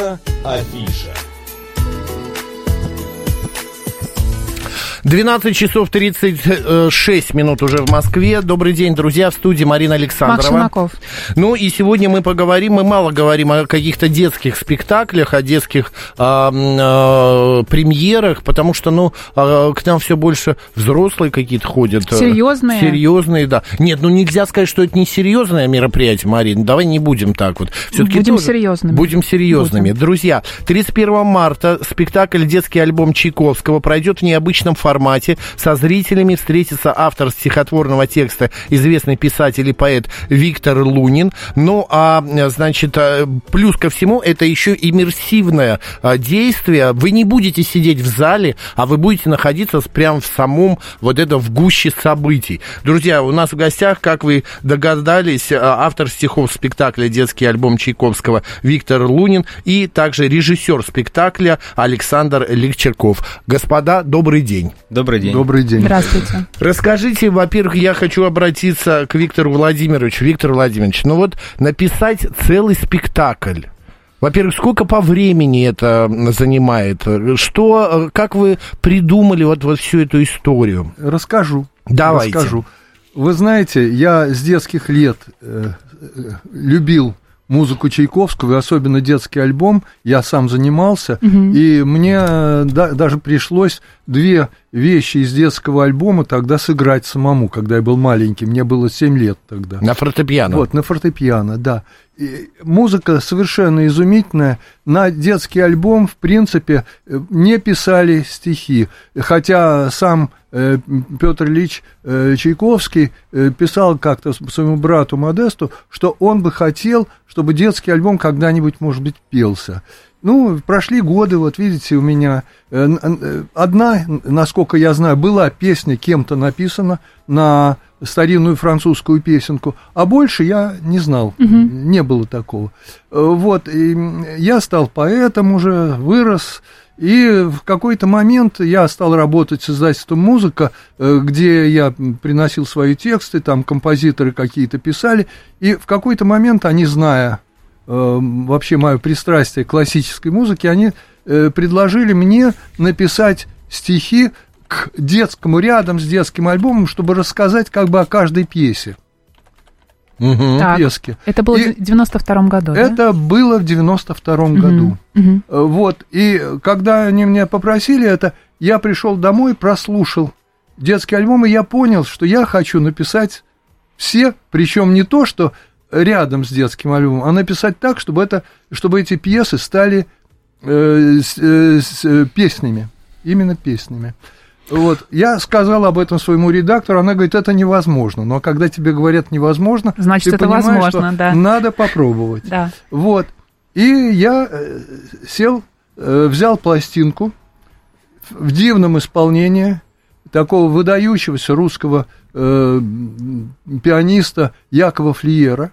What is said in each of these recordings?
Наша афиша. 12 часов 36 минут уже в Москве. Добрый день, друзья, в студии Марина Александрова. Макс Шумаков. Ну и сегодня мы мало говорим о каких-то детских спектаклях, о детских премьерах, потому что, к нам все больше взрослые какие-то ходят. Серьезные? Серьезные, да. Нет, нельзя сказать, что это не серьезное мероприятие, Марина. Давай не будем так вот. Все-таки будем серьезными. Будем серьезными. Друзья, 31 марта спектакль «Детский альбом» Чайковского пройдет в необычном формате. Со зрителями встретится автор стихотворного текста, известный писатель и поэт Виктор Лунин. Плюс ко всему, это еще иммерсивное действие. Вы не будете сидеть в зале, а вы будете находиться прямо в самом в гуще событий. Друзья, у нас в гостях, как вы догадались, автор стихов спектакля «Детский альбом» Чайковского Виктор Лунин и также режиссер спектакля Александр Легчерков. Господа, добрый день. Добрый день. Добрый день. Здравствуйте. Расскажите, во-первых, я хочу обратиться к Виктору Владимировичу. Виктор Владимирович, написать целый спектакль. Во-первых, сколько по времени это занимает? Как вы придумали всю эту историю? Расскажу. Давайте. Расскажу. Вы знаете, я с детских лет любил музыку Чайковского, особенно детский альбом, я сам занимался, и мне даже пришлось 2 вещи из детского альбома тогда сыграть самому, когда я был маленький, мне было 7 лет тогда. На фортепиано? На фортепиано, да. И музыка совершенно изумительная. На детский альбом, в принципе, не писали стихи, хотя сам Петр Ильич Чайковский писал как-то своему брату Модесту, что он бы хотел, чтобы детский альбом когда-нибудь, может быть, пелся. Прошли годы, видите, у меня одна, насколько я знаю, была песня кем-то написана на старинную французскую песенку, а больше я не знал, не было такого. И я стал поэтом уже, вырос, и в какой-то момент я стал работать с издательством «Музыка», где я приносил свои тексты, там композиторы какие-то писали, и в какой-то момент они, зная вообще мое пристрастие к классической музыке, они предложили мне написать стихи к детскому, рядом с детским альбомом, чтобы рассказать о каждой пьесе. Песке. Это было в 92-м году, Это было в 92-м году. И когда они меня попросили это, я пришел домой, прослушал детский альбом, и я понял, что я хочу написать все, причем не то, что рядом с детским альбомом, а написать так, чтобы эти пьесы стали песнями, именно песнями. Я сказал об этом своему редактору, она говорит, это невозможно. Но когда тебе говорят невозможно, значит, ты это понимаешь, возможно, что да. Надо попробовать. Да. И я сел, взял пластинку в дивном исполнении такого выдающегося русского пианиста Якова Флиера.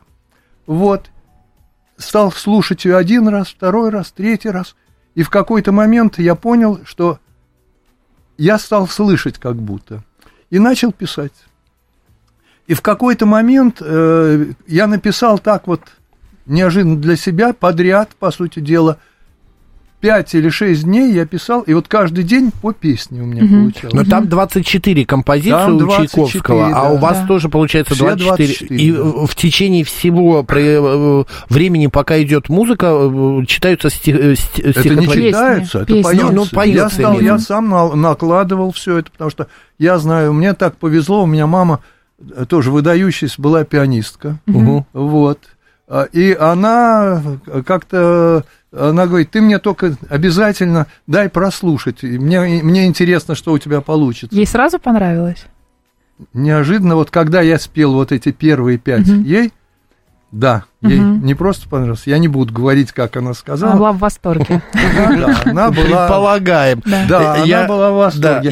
Стал слушать ее 1 раз, 2 раз, 3 раз. И в какой-то момент я понял, что я стал слышать как будто. И начал писать. И в какой-то момент я написал так неожиданно для себя, подряд, по сути дела, 5 или 6 дней я писал, и каждый день по песне у меня получалось. Но там 24 композиции там 24, у Чайковского, да. А у вас тоже получается 24. И в течение всего времени, пока идет музыка, читаются стихотворения. Это не читаются, это поется. Я сам накладывал все это, потому что я знаю, мне так повезло, у меня мама тоже выдающаяся была пианистка. И она как-то... Она говорит, ты мне только обязательно дай прослушать. Мне интересно, что у тебя получится. Ей сразу понравилось? Неожиданно, когда я спел эти первые 5, ей не просто понравилось. Я не буду говорить, как она сказала. Она была в восторге. Она была... Предполагаем. Да, она была в восторге.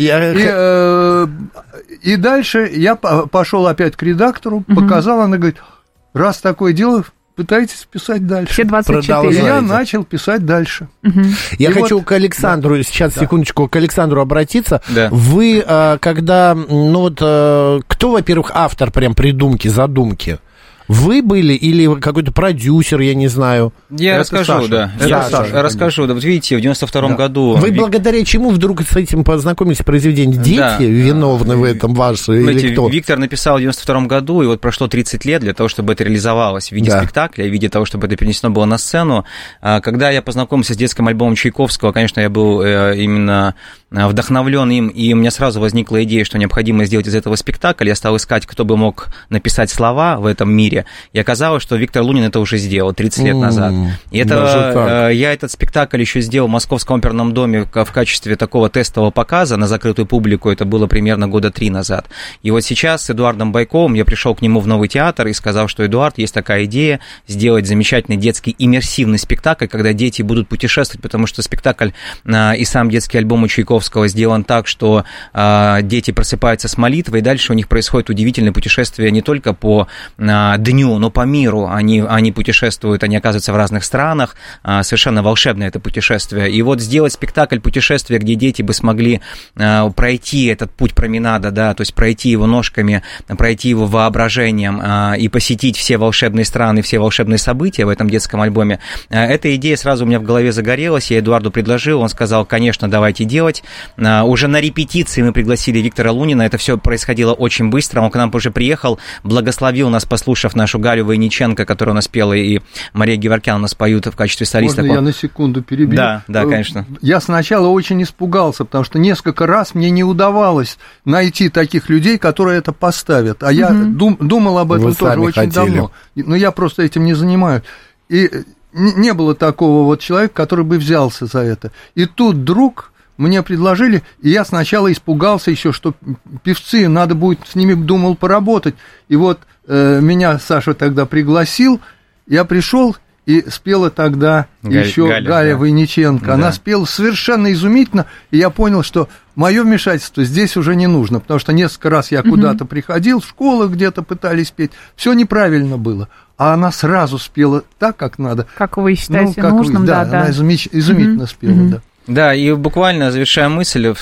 И дальше я пошел опять к редактору, показал, она говорит, раз такое дело... Пытайтесь писать дальше. Все 24. И я начал писать дальше. Я хочу к Александру, сейчас, секундочку, к Александру обратиться. Да. Вы, когда, кто, во-первых, автор прям придумки, задумки? Вы были или какой-то продюсер, я не знаю? Я расскажу, да. Расскажу. Да, вот видите, в 92-м году... Вы благодаря чему вдруг с этим познакомились с произведением? Дети виновны в этом ваши или кто? Виктор написал в 92-м году, и вот прошло 30 лет для того, чтобы это реализовалось в виде спектакля, в виде того, чтобы это перенесено было на сцену. Когда я познакомился с детским альбомом Чайковского, конечно, я был именно вдохновлен им, и у меня сразу возникла идея, что необходимо сделать из этого спектакль. Я стал искать, кто бы мог написать слова в этом мире, и оказалось, что Виктор Лунин это уже сделал 30 лет назад. И это я этот спектакль еще сделал в Московском оперном доме в качестве такого тестового показа на закрытую публику, это было примерно года 3 назад. И вот сейчас с Эдуардом Байковым я пришел к нему в Новый театр и сказал, что, Эдуард, есть такая идея сделать замечательный детский иммерсивный спектакль, когда дети будут путешествовать, потому что спектакль и сам детский альбом у Чайковского сделан так, что дети просыпаются с молитвой, и дальше у них происходит удивительное путешествие не только по дню, но по миру. Они путешествуют, они оказываются в разных странах, совершенно волшебное это путешествие. И вот сделать спектакль путешествия, где дети бы смогли пройти этот путь променада, да, то есть пройти его ножками, пройти его воображением и посетить все волшебные страны, все волшебные события в этом детском альбоме. Эта идея сразу у меня в голове загорелась, я Эдуарду предложил, он сказал, конечно, давайте делать. Уже на репетиции мы пригласили Виктора Лунина, это все происходило очень быстро, он к нам уже приехал, благословил нас, послушав нашу Галю Войниченко, которая у нас пела, и Мария Геворкян у нас поют в качестве солиста. Можно я на секунду перебью? Да, конечно. Я сначала очень испугался, потому что несколько раз мне не удавалось найти таких людей, которые это поставят, а я думал об этом тоже очень давно, но я просто этим не занимаюсь. И не было такого вот человека, который бы взялся за это. И тут вдруг мне предложили, и я сначала испугался еще, что певцы, надо будет с ними, думал, поработать. И вот меня Саша тогда пригласил, я пришел и спела тогда еще Галя Войниченко. Да. Она спела совершенно изумительно, и я понял, что мое вмешательство здесь уже не нужно, потому что несколько раз я куда-то приходил, в школах где-то пытались петь, все неправильно было. А она сразу спела так, как надо. Как вы считаете нужным, да. Она изумительно спела, да. Да, и буквально завершая мысль,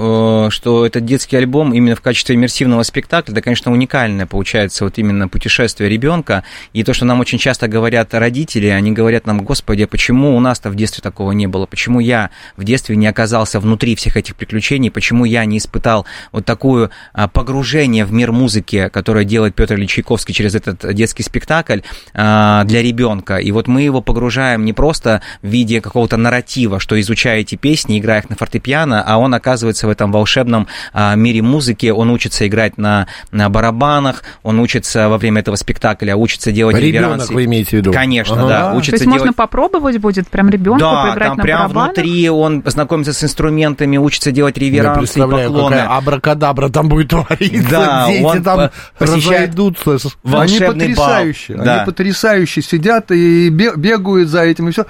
что этот детский альбом именно в качестве иммерсивного спектакля, это, конечно, уникальное получается вот именно путешествие ребенка. И то, что нам очень часто говорят родители, они говорят нам, Господи, почему у нас-то в детстве такого не было? Почему я в детстве не оказался внутри всех этих приключений? Почему я не испытал вот такое погружение в мир музыки, которое делает Петр Ильич Чайковский через этот детский спектакль для ребенка? И вот мы его погружаем не просто в виде какого-то нарратива, что изучаете песни, играя их на фортепиано, а он оказывается в этом волшебном мире музыки, он учится играть на барабанах, он учится во время этого спектакля, учится делать реверансы. Ребенок вы имеете в виду? Конечно, да. Учится то есть делать... можно попробовать будет прям ребенку поиграть там на прям барабанах? Внутри он знакомится с инструментами, учится делать реверансы и поклоны. Какая абракадабра там будет твориться, да, дети там разойдутся. Они потрясающие, они потрясающие, сидят и бегают за этим, и все.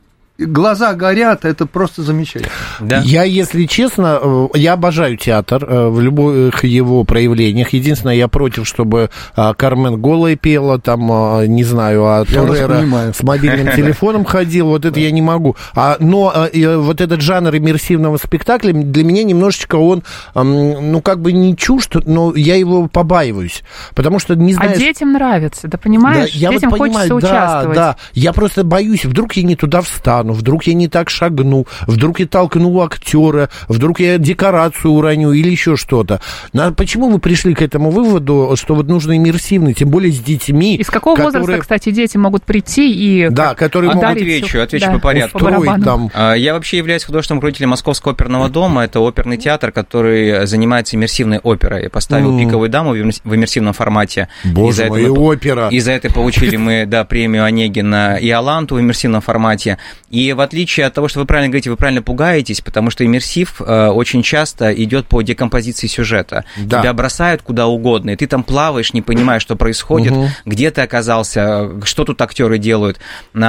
Глаза горят, это просто замечательно. Да. Я, если честно, я обожаю театр в любых его проявлениях. Единственное, я против, чтобы Кармен голая пела, там, не знаю, а Торрера с мобильным телефоном ходил, вот это я не могу. Но вот этот жанр иммерсивного спектакля, для меня немножечко он, ну, как бы не чужд, но я его побаиваюсь, потому что не знаю... А детям нравится, ты понимаешь? Да, детям вот хочется участвовать. Да, я просто боюсь, вдруг я не туда встану, вдруг я не так шагну, вдруг я толкну актера, вдруг я декорацию уроню или еще что-то. Почему вы пришли к этому выводу, что вот нужно иммерсивно, тем более с детьми? Из какого возраста, кстати, дети могут прийти и... Да, которые могут... Отвечу по порядку. Там. Я вообще являюсь художественным руководителем Московского оперного дома. Это оперный театр, который занимается иммерсивной оперой. Я поставил «Пиковую даму» в иммерсивном формате. Боже мой, опера! И за это получили мы, премию Онегина и Аланту в иммерсивном формате. И в отличие от того, что вы правильно говорите, вы правильно пугаетесь, потому что иммерсив очень часто идет по декомпозиции сюжета. Да. Тебя бросают куда угодно, и ты там плаваешь, не понимаешь, что происходит, где ты оказался, что тут актеры делают.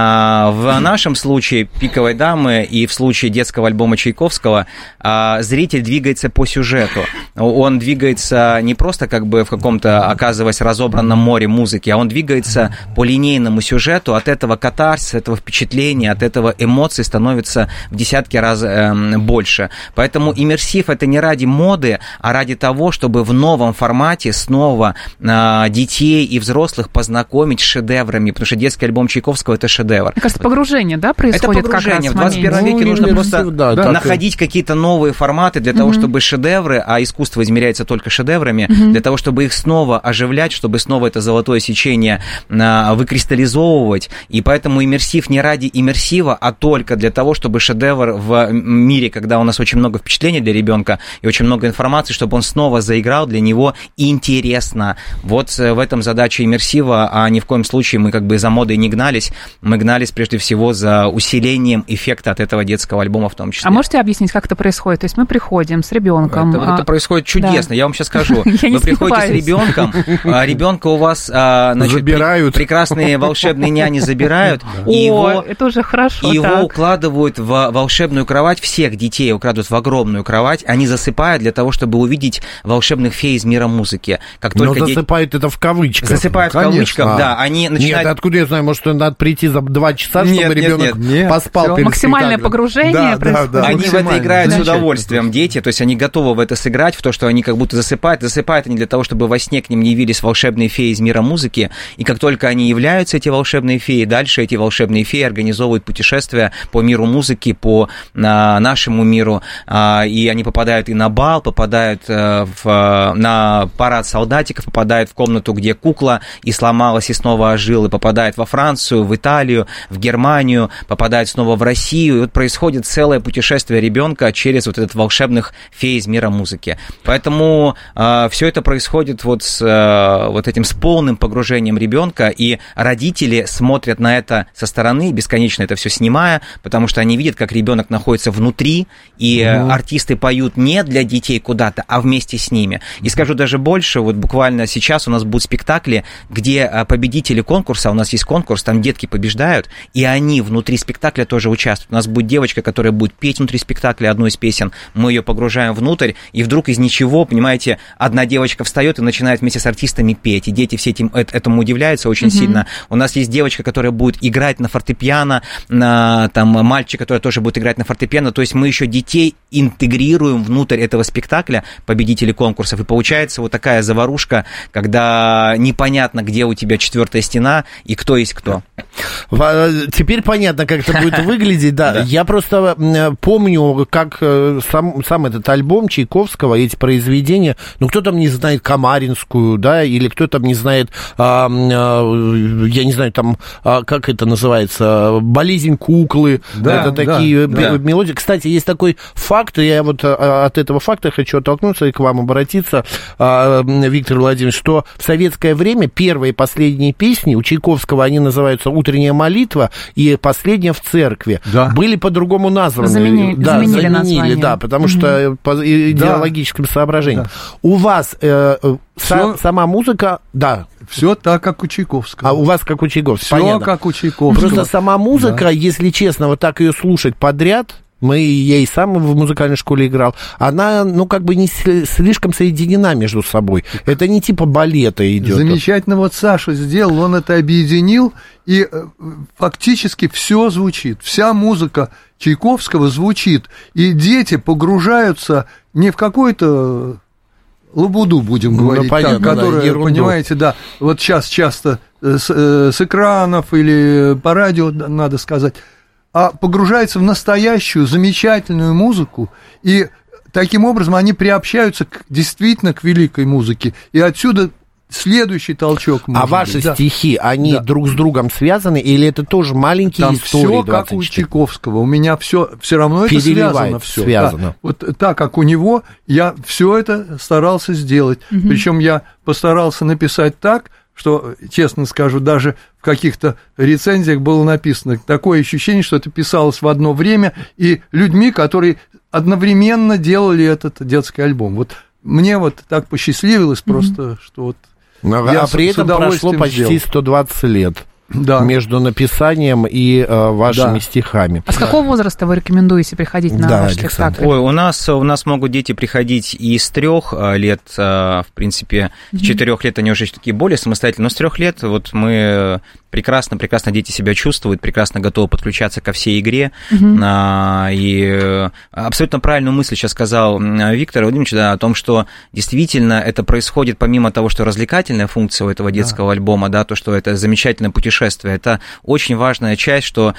В нашем случае «Пиковой дамы» и в случае детского альбома Чайковского зритель двигается по сюжету. Он двигается не просто как бы в каком-то, оказываясь, разобранном море музыки, а он двигается по линейному сюжету, от этого катарсиса, от этого впечатления, от этого эмоций становится в десятки раз больше. Поэтому иммерсив — это не ради моды, а ради того, чтобы в новом формате снова детей и взрослых познакомить с шедеврами, потому что детский альбом Чайковского — это шедевр. Мне кажется, погружение, да, происходит это погружение. Как раз в 21 веке нужно просто находить какие-то новые форматы для того, чтобы шедевры, а искусство измеряется только шедеврами, для того, чтобы их снова оживлять, чтобы снова это золотое сечение выкристаллизовывать. И поэтому иммерсив не ради иммерсива, а только для того, чтобы шедевр в мире, когда у нас очень много впечатлений для ребенка и очень много информации, чтобы он снова заиграл, для него интересно. Вот в этом задача иммерсива, а ни в коем случае мы как бы за модой не гнались, мы гнались прежде всего за усилением эффекта от этого детского альбома в том числе. А можете объяснить, как это происходит? То есть мы приходим с ребенком. Это происходит чудесно, я вам сейчас скажу. Вы приходите с ребенком, ребенка у вас, значит, прекрасные волшебные няни забирают, это уже хорошо. Его укладывают в волшебную кровать, всех детей укладывают в огромную кровать, они засыпают для того, чтобы увидеть волшебных фей из мира музыки. Как только засыпают это в кавычках. Засыпают в кавычках, да. Они начинают... Нет, откуда я знаю, может, надо прийти за 2 часа, чтобы ребенок поспал. Максимальное погружение происходит. Они в это играют с удовольствием, дети, то есть они готовы в это сыграть, в то, что они как будто засыпают. Засыпают они для того, чтобы во сне к ним явились волшебные феи из мира музыки, и как только они являются, эти волшебные феи, дальше эти волшебные феи организовывают путешествия по миру музыки, по нашему миру, и они попадают и на бал, попадают на парад солдатиков, попадают в комнату, где кукла и сломалась, и снова ожила, и попадают во Францию, в Италию, в Германию, попадают снова в Россию, и вот происходит целое путешествие ребенка через вот этот волшебных фей из мира музыки. Поэтому все это происходит вот с вот этим с полным погружением ребенка, и родители смотрят на это со стороны, бесконечно это все снимая, потому что они видят, как ребенок находится внутри, и артисты поют не для детей куда-то, а вместе с ними. И скажу даже больше, вот буквально сейчас у нас будут спектакли, где победители конкурса, у нас есть конкурс, там детки побеждают, и они внутри спектакля тоже участвуют. У нас будет девочка, которая будет петь внутри спектакля одну из песен, мы ее погружаем внутрь, и вдруг из ничего, понимаете, одна девочка встает и начинает вместе с артистами петь, и дети все этому удивляются очень сильно. У нас есть девочка, которая будет играть на фортепиано, там мальчик, который тоже будет играть на фортепиано, то есть мы еще детей интегрируем внутрь этого спектакля, победители конкурсов, и получается вот такая заварушка, когда непонятно, где у тебя четвертая стена и кто есть кто. Теперь понятно, как это будет выглядеть, да. Я просто помню, как сам этот альбом Чайковского, эти произведения, ну, кто там не знает Камаринскую, да, или кто там не знает, я не знаю, там, как это называется, «Болезнь куклы», да, это такие мелодии. Кстати, есть такой факт, я вот от этого факта хочу оттолкнуться и к вам обратиться, Виктор Владимирович, что в советское время первые и последние песни у Чайковского, они называются «Утренняя молитва» и «Последняя в церкви», были по-другому названы. Заменили название. Да, потому что по идеологическим соображениям. У вас сама музыка, все так, как у Чайковского. А у вас как у Чайковского? Все понятно. Как у Чайковского. Просто сама музыка, если честно, вот так ее слушать подряд, я и сам в музыкальной школе играл, она, как бы не слишком соединена между собой. Это не типа балета идет. Замечательно вот Саша сделал, он это объединил, и фактически все звучит. Вся музыка Чайковского звучит, и дети погружаются не в какой-то лабуду, будем говорить, понятно, которая, понимаете, вот сейчас часто с экранов или по радио, надо сказать, а погружается в настоящую замечательную музыку, и таким образом они приобщаются действительно к великой музыке, и отсюда следующий толчок. А ваши стихи, они друг с другом связаны, или это тоже маленькие там истории? Все как у Чайковского, у меня все равно это связано. Связано. Вот так, как у него, я все это старался сделать, причем я постарался написать так, что, честно скажу, даже в каких-то рецензиях было написано такое ощущение, что это писалось в одно время и людьми, которые одновременно делали этот детский альбом. Вот мне вот так посчастливилось просто, что вот я при этом прошло почти 120 лет. Между написанием и вашими стихами. А с какого возраста вы рекомендуете приходить на ваш спектакль? Ой, у нас могут дети приходить и с 3 лет, в принципе, с 4 лет они уже такие более самостоятельные, но с 3 лет вот мы прекрасно дети себя чувствуют, прекрасно готовы подключаться ко всей игре. И абсолютно правильную мысль сейчас сказал Виктор Владимирович, да, о том, что действительно это происходит помимо того, что развлекательная функция у этого детского альбома, да, то, что это замечательное путешествие, это очень важная часть, что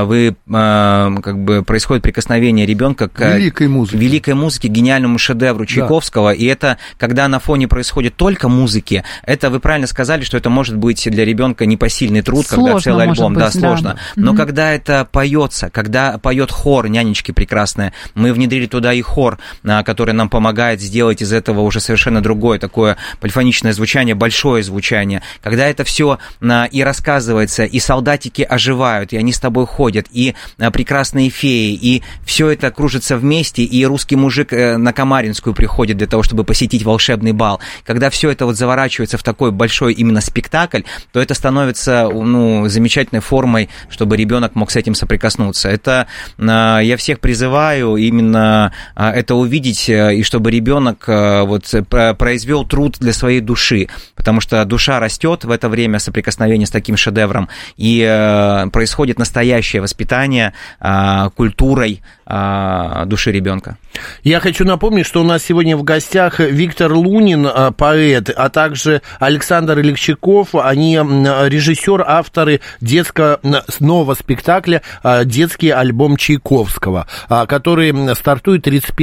как бы происходит прикосновение ребенка к великой музыке, гениальному шедевру Чайковского, и это, когда на фоне происходит только музыки, это вы правильно сказали, что это может быть для ребенка непосильный труд, сложно, когда целый альбом, быть, да, сложно. Но когда это поется, когда поет хор, нянечки прекрасные, мы внедрили туда и хор, который нам помогает сделать из этого уже совершенно другое, такое полифоничное звучание, большое звучание. Когда это все и рассказывается, и солдатики оживают, и они с тобой ходят, и прекрасные феи, и все это кружится вместе, и русский мужик на Камаринскую приходит для того, чтобы посетить волшебный бал. Когда все это вот заворачивается в такой большой именно спектакль, то это становится, замечательной формой, чтобы ребенок мог с этим соприкоснуться. Это я всех призываю именно это увидеть, и чтобы ребенок вот произвел труд для своей души, потому что душа растет в это время соприкосновения с таким шедевром, и происходит настоящее воспитание культурой души ребенка. Я хочу напомнить, что у нас сегодня в гостях Виктор Лунин, поэт, а также Александр Легчаков, они режиссер, авторы нового спектакля «Детский альбом Чайковского», который стартует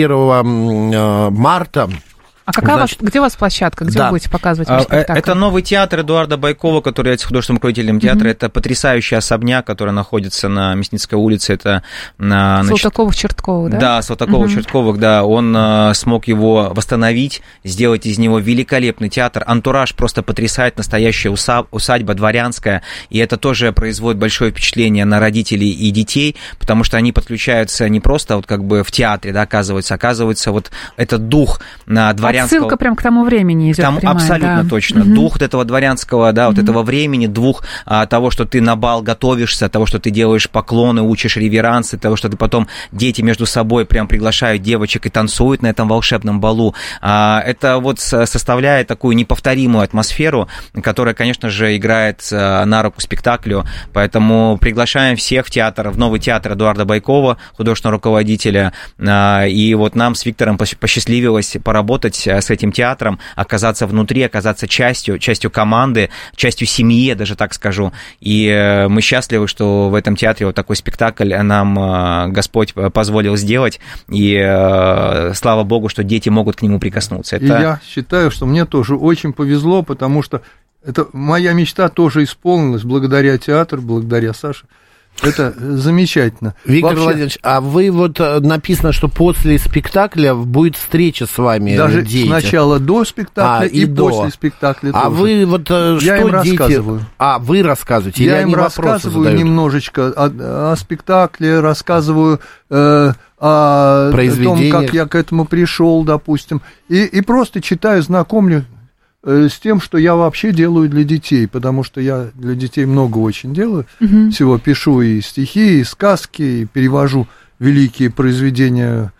31 марта. А где у вас площадка, где вы будете показывать ваш спектакль? Это новый театр Эдуарда Байкова, который является художественным руководителем театра. Это потрясающий особняк, который находится на Мясницкой улице. Это Салтыковых-Чертковых, да? Да, Салтыковых-Чертковых, да. Он смог его восстановить, сделать из него великолепный театр. Антураж просто потрясает, настоящая усадьба дворянская. И это тоже производит большое впечатление на родителей и детей, потому что они подключаются не просто вот как бы в театре, да, оказывается вот этот дух дворянского. Отсылка прям к тому времени идет прямая, абсолютно точно. Дух вот этого дворянского, да, вот этого времени, дух того, что ты на бал готовишься, того, что ты делаешь поклоны, учишь реверансы, того, что ты потом дети между собой прям приглашают девочек и танцуют на этом волшебном балу. Это вот составляет такую неповторимую атмосферу, которая, конечно же, играет на руку спектаклю. Поэтому приглашаем всех в театр, в новый театр Эдуарда Байкова, художественного руководителя. И вот нам с Виктором посчастливилось поработать с этим театром, оказаться внутри, оказаться частью команды, частью семьи, я даже так скажу. И мы счастливы, что в этом театре вот такой спектакль нам Господь позволил сделать. И слава Богу, что дети могут к нему прикоснуться. И я считаю, что мне тоже очень повезло, потому что моя мечта тоже исполнилась благодаря театру, благодаря Саше. Это замечательно. Виктор Владимирович, а вы вот написано, что после спектакля будет встреча с вами. Даже дети. Сначала до спектакля и после спектакля тоже. А вы вот что я им рассказываю. Вы рассказываете? Я им рассказываю немножечко о спектакле, рассказываю о том, как я к этому пришел, допустим, и просто читаю, знакомлю с тем, что я вообще делаю для детей, потому что я для детей много очень делаю, всего пишу и стихи, и сказки, и перевожу великие произведения,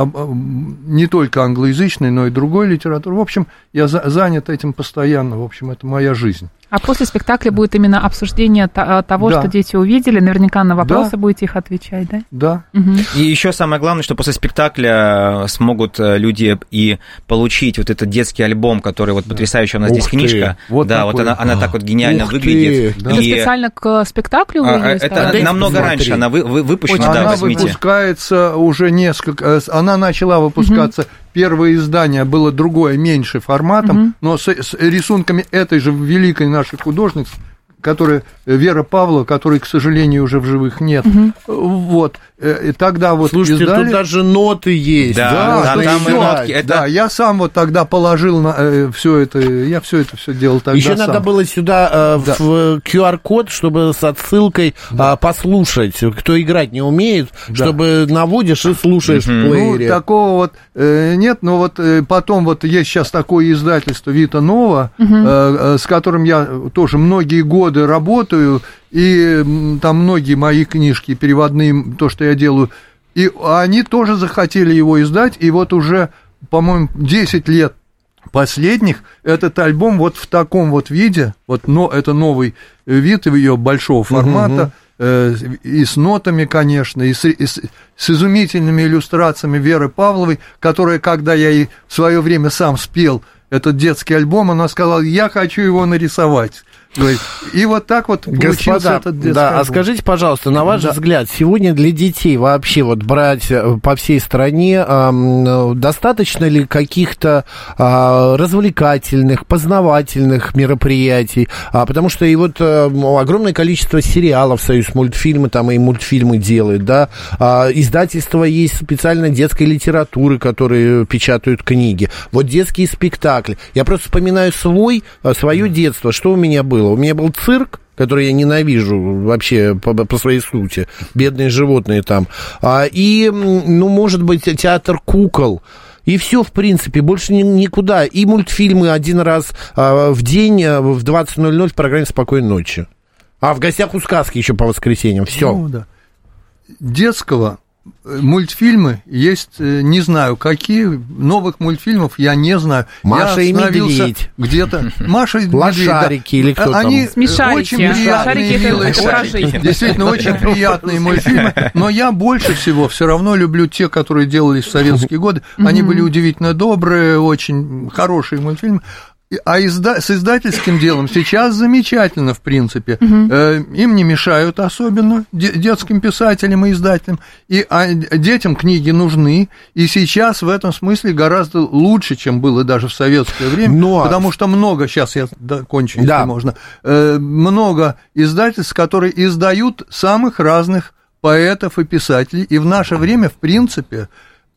не только англоязычной, но и другой литературы. В общем, я занят этим постоянно, в общем, это моя жизнь. А после спектакля будет именно обсуждение того, что дети увидели, наверняка на вопросы будете их отвечать, да? Да. И еще самое главное, что после спектакля смогут люди и получить вот этот детский альбом, который вот потрясающая у нас здесь книжка. Вот она так вот гениально выглядит. Да. Это специально к спектаклю вы ее это намного раньше, она выпущена, она выпускается уже несколько, она начала выпускаться. Первое издание было другое, меньше форматом, но с рисунками этой же великой нашей художницы, которая Вера Павлова, которой, к сожалению, уже в живых нет. Вот. И тогда вот слушайте, издали... тут даже ноты есть. Да, там и нотки. Да, я сам вот тогда положил все это, я все это делал тогда еще сам. Надо было сюда в QR-код, чтобы с отсылкой послушать, кто играть не умеет, чтобы наводишь и слушаешь в плеере. Ну, такого вот нет, но вот потом вот есть сейчас такое издательство Вита Нова, с которым я тоже многие годы работаю, и там многие мои книжки переводные, то, что я делаю, и они тоже захотели его издать, и вот уже, по-моему, 10 лет последних этот альбом вот в таком вот виде, вот, но это новый вид ее большого формата, и с нотами, конечно, и с изумительными иллюстрациями Веры Павловой, которая, когда я ей в свое время сам спел этот детский альбом, она сказала: я хочу его нарисовать. И вот так вот получился этот детский альбом. А скажите, пожалуйста, на ваш взгляд, сегодня для детей вообще вот брать по всей стране достаточно ли каких-то развлекательных, познавательных мероприятий? Потому что и вот огромное количество сериалов «Союзмультфильмы» там и мультфильмы делают, да, издательства есть специально детской литературы, которые печатают книги, вот детские спектакли. Я просто вспоминаю свое детство, что у меня было. У меня был цирк, который я ненавижу вообще по своей сути, бедные животные там, и, ну, может быть, театр кукол, и все, в принципе, больше никуда, и мультфильмы один раз в день в 20:00 в программе «Спокойной ночи», а в гостях у сказки еще по воскресеньям, все. Ну, да. Детского мультфильмы есть, не знаю, какие, новых мультфильмов я не знаю. Маша и Медведь. Где-то. Маша и Медведь. Лошарики или кто они там? Смешарики. Очень приятные, милые. Действительно, очень приятные мультфильмы. Но я больше всего все равно люблю те, которые делались в советские годы. Они были удивительно добрые, очень хорошие мультфильмы. А с издательским делом сейчас замечательно, в принципе. Им не мешают особенно, детским писателям и издателям. Детям книги нужны. И сейчас в этом смысле гораздо лучше, чем было даже в советское время. Потому что много, сейчас я кончу, если можно, много издательств, которые издают самых разных поэтов и писателей. И в наше время, в принципе,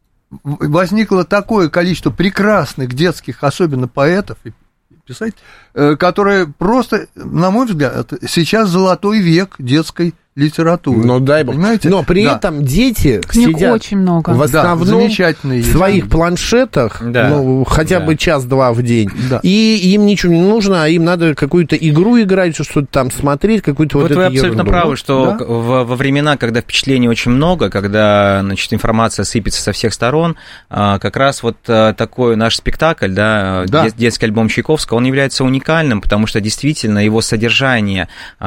возникло такое количество прекрасных детских, особенно поэтов и писателей, которые просто, на мой взгляд, сейчас золотой век детской литературы. Ну, дай бог. Понимаете? Но при этом дети книг сидят очень много. В основном в своих планшетах, хотя бы час-два в день, и им ничего не нужно, а им надо какую-то игру играть, что-то там смотреть, какую-то вот вы абсолютно правы, что во времена, когда впечатлений очень много, когда, значит, информация сыпется со всех сторон, как раз вот такой наш спектакль, детский альбом Чайковского, он является уникальным, потому что действительно его содержание,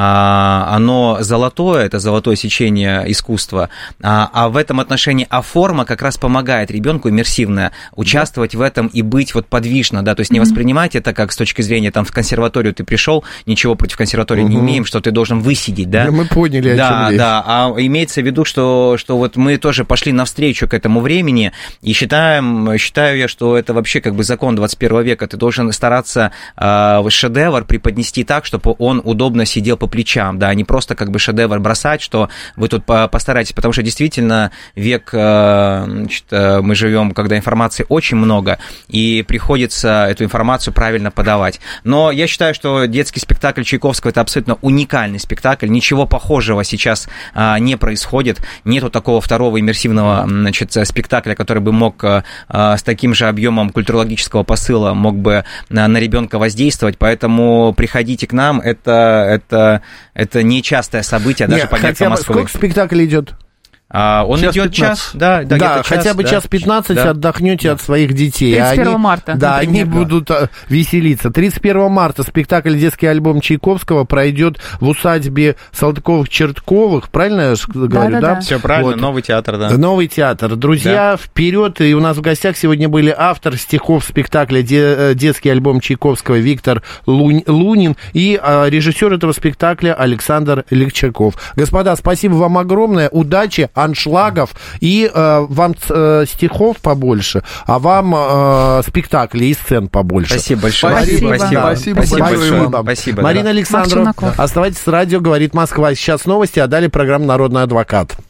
оно золотое, это золотое сечение искусства, а в этом отношении форма как раз помогает ребенку иммерсивно участвовать в этом и быть вот подвижно, да, то есть не воспринимать это как с точки зрения, там, в консерваторию ты пришел, ничего против консерватории не имеем, что ты должен высидеть, да. Мы поняли, о чем речь. Да, а имеется в виду, что вот мы тоже пошли навстречу к этому времени, и считаю я, что это вообще как бы закон 21 века, ты должен стараться шедевр преподнести так, чтобы он удобно сидел по плечам, да, а не просто как бы шедевр бросать, что вы тут постарайтесь, потому что действительно век, значит, мы живем, когда информации очень много, и приходится эту информацию правильно подавать. Но я считаю, что детский спектакль Чайковского — это абсолютно уникальный спектакль, ничего похожего сейчас не происходит, нету такого второго иммерсивного, значит, спектакля, который бы мог с таким же объемом культурологического посыла мог бы на ребенка воздействовать, поэтому приходите к нам, это нечастое событие, даже по меркам Москвы. Сколько спектакль идет? Он идет час, да, хотя бы час 15 отдохнете от своих детей. 31 марта. Да, они будут веселиться. 31 марта спектакль «Детский альбом Чайковского» пройдет в усадьбе Салтыковых-Чертковых, правильно я говорю, да? Все правильно, вот. Новый театр, да. Новый театр. Друзья, вперед, и у нас в гостях сегодня были автор стихов спектакля «Детский альбом Чайковского» Виктор Лунин и режиссер этого спектакля Александр Легчаков. Господа, спасибо вам огромное, удачи, аншлагов, и вам стихов побольше, а вам спектаклей и сцен побольше. Спасибо большое. Спасибо большое. Спасибо. Марина Александрова, оставайтесь с радио «Говорит Москва». Сейчас новости, а далее программа «Народный адвокат».